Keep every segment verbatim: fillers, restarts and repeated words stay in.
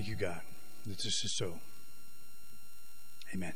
Thank you, God, that this is so. Amen.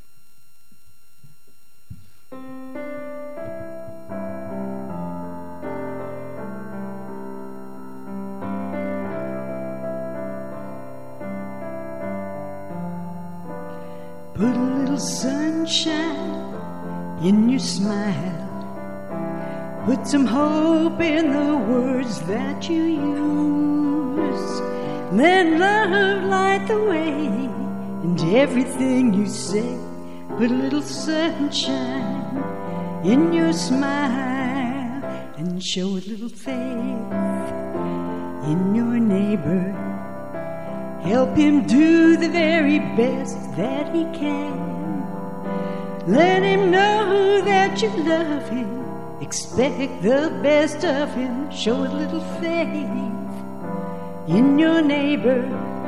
Put a little sunshine in your smile. Put some hope in the words that you use. Let love light the way into everything you say. Put a little sunshine in your smile and show a little faith in your neighbor. Help him do the very best that he can. Let him know that you love him. Expect the best of him. Show a little faith in your neighbor.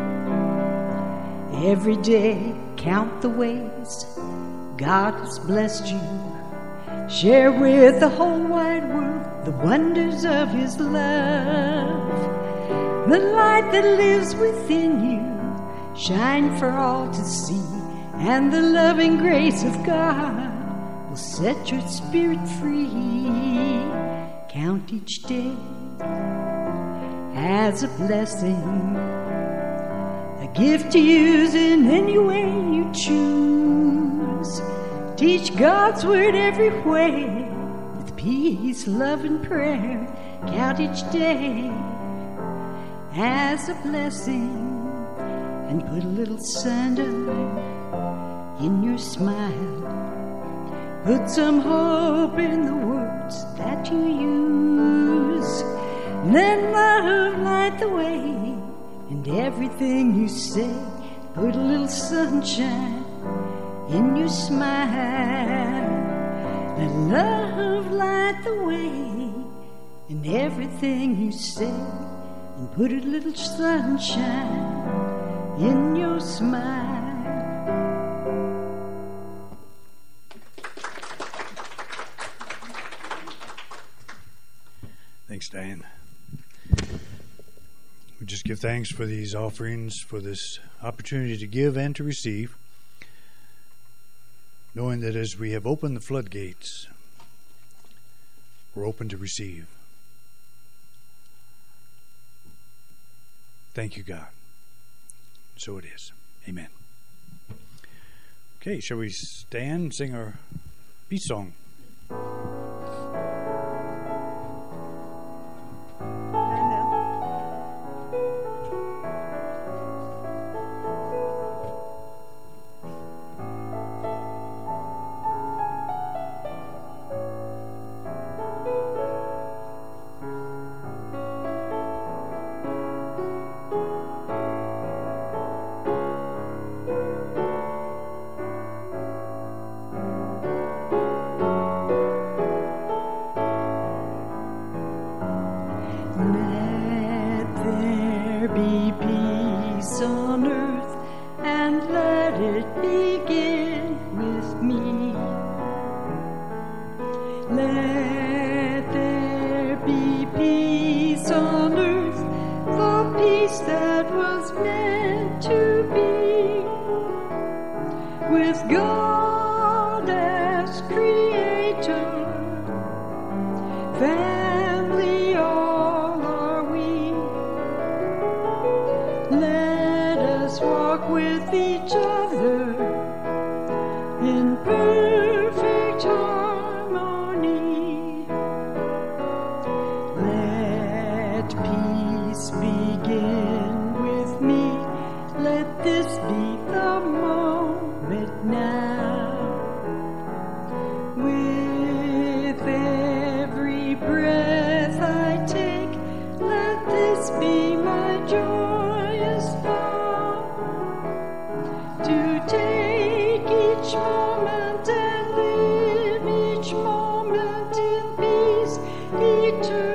Every day count the ways God has blessed you. Share with the whole wide world the wonders of his love. The light that lives within you shine for all to see, and the loving grace of God will set your spirit free. Count each day as a blessing, a gift to use in any way you choose. Teach God's word every way with peace, love, and prayer. Count each day as a blessing, and put a little sunshine in your smile. Put some hope in the words that you use. Let love light the way in everything you say. Put a little sunshine in your smile. Let love light the way in everything you say. And put a little sunshine in your smile. Thanks, Diane. We just give thanks for these offerings, for this opportunity to give and to receive, knowing that as we have opened the floodgates, we're open to receive. Thank you, God. So it is. Amen. Okay, shall we stand and sing our peace song? Eternal.